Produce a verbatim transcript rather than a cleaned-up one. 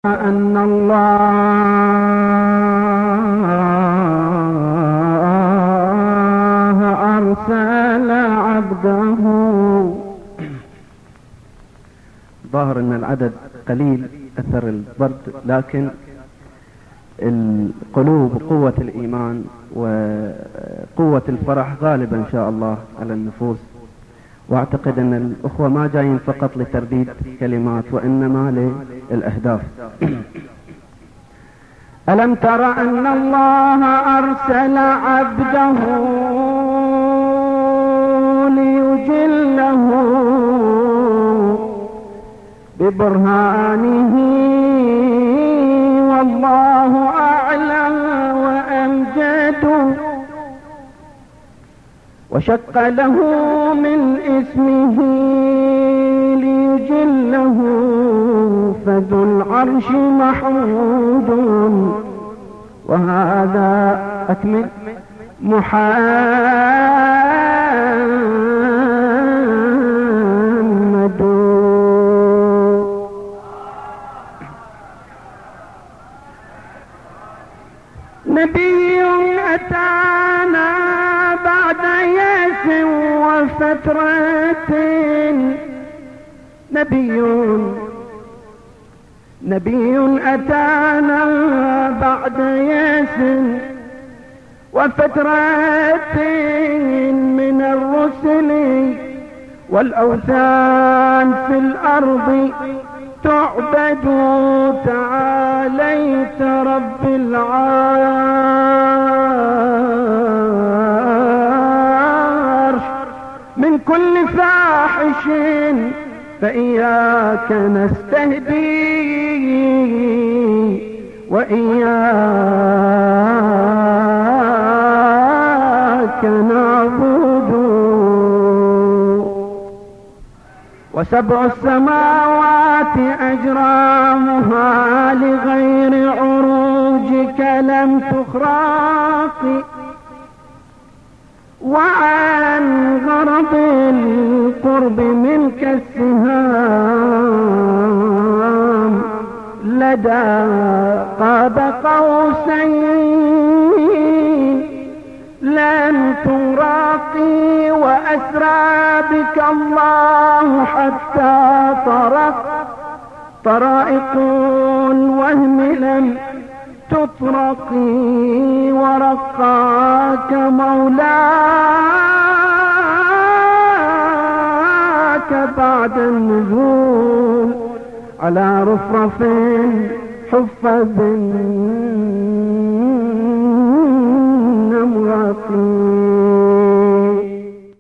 أن الله أرسل عبده. ظاهر أن العدد قليل أثر البرد، لكن القلوب قوة الإيمان وقوة الفرح غالبا إن شاء الله على النفوس، واعتقد ان الاخوة ما جايين فقط لترديد كلمات وانما للاهداف. ألم تر أن الله أرسل عبده ليجله ببرهانه والله أعلى وأمجد، وشق له من اسمه ليجله فذو العرش محمود، وهذا أكمل محمد. نبي أتانا بعد ياس وفترة، نبي نبي أتانا بعد ياس وفترة من الرسل، والأوثان في الأرض تعبد، تعاليت رب العرش من كل فاحش، فإياك نستهدي وإياك نعبد. وسبع السماوات أجرامها لغير عروجك لم تخرق، وعن غرض القرب منك السهام لدى قاب قوسين لن تراقي، وأسرى بك الله حتى طرق طرائق الوهم لم تطرقي، ورقاك مولاك بعد النزول على رفرف حفظ نمرقي.